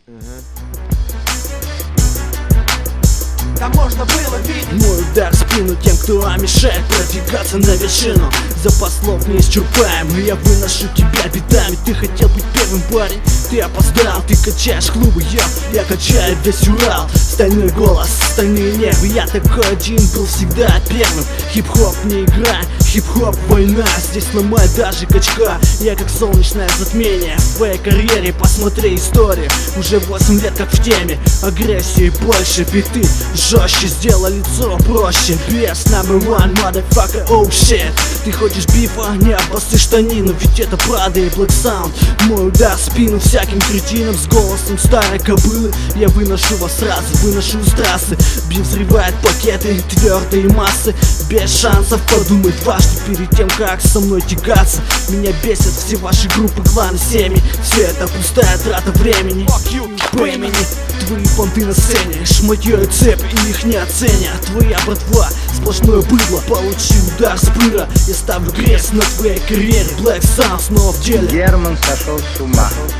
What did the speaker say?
Там можно было видеть мой удар в спину тем, кто мешает продвигаться на вершину. Запас слов неисчерпаемый, я выношу тебя бедами. Ты хотел быть первым, парень, ты опоздал. Ты качаешь клубы, я качаю весь Урал. Стальной голос, стальные нервы, я такой один был всегда первым. Хип-хоп не игра, хип-хоп война. Здесь ломает даже качка, я как солнечное затмение. В твоей карьере посмотри историю, уже 8 лет как в теме. Агрессии больше, биты жестче, сделай лицо проще. Без number one, motherfucker, oh shit. Ты хочешь бифа, не обоссы штанину, ведь это Prada и Black Sound. Мой удар в спину всяким кретинам с голосом старой кобылы. Я выношу вас сразу, выношу с трассы. Биф взрывает пакеты, твердые массы. Без шансов подумать дважды перед тем, как со мной тягаться. Меня бесят все ваши группы, кланы, семьи. Все это пустая трата времени. По имени твои понты на сцене, шматьё и цепь, и их не оценят. Твоя братва сплошное быдло, получи удар с пыра. Я ставлю крест на твоей карьере. Black Sound снова в деле. Герман сошел с ума.